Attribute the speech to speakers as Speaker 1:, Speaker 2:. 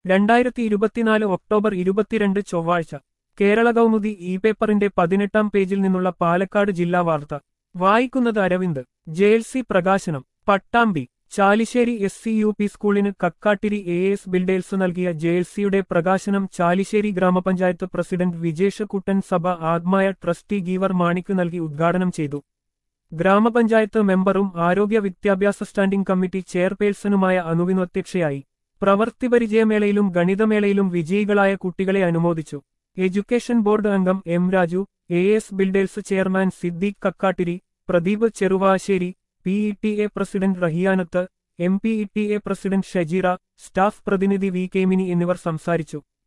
Speaker 1: 2024 October 22 ചൊവ്വാഴ്ച Kerala Kaumudi E പേപ്പറിന്റെ 18-ാം പേജിൽ നിന്നുള്ള പാലക്കാട് ജില്ലാ വാർത്ത വായിക്കുന്നത് അരവിന്ദ്. ജെഎൽസി പ്രകാശനം. പട്ടാമ്പി. ചാലിശ്ശേരി SCUP സ്കൂളിന് കക്കാട്ടിരി AS ബിൽഡേഴ്സ് നൽകിയ ജെഎൽസിയുടെ പ്രകാശനം ചാലിശ്ശേരി ഗ്രാമപഞ്ചായത്ത് പ്രസിഡന്റ് വിജേഷ് കുട്ടൻ സഭ ആത്മായ ട്രസ്റ്റി ഗീവർ മാണിക്ക് നൽകി ഉദ്ഘാടനം ചെയ്തു. ഗ്രാമപഞ്ചായത്ത് മെമ്പറും ആരോഗ്യ വിദ്യാഭ്യാസ സ്റ്റാൻഡിംഗ് കമ്മിറ്റി ചെയർപേഴ്സണുമായ അനുവിനു അധ്യക്ഷയായി. പ്രവൃത്തിപരിചയമേളയിലും ഗണിതമേളയിലും വിജയികളായ കുട്ടികളെ അനുമോദിച്ചു. എഡ്യൂക്കേഷൻ ബോർഡ് അംഗം M Raju, AS builders chairman Siddique Kakkattiri, Pradeep Cheruvasseri, PETA president റഹിയാനത്ത്, MPETA പ്രസിഡന്റ് ഷജീറ, സ്റ്റാഫ് പ്രതിനിധി V. കെ. മിനി എന്നിവർ സംസാരിച്ചു.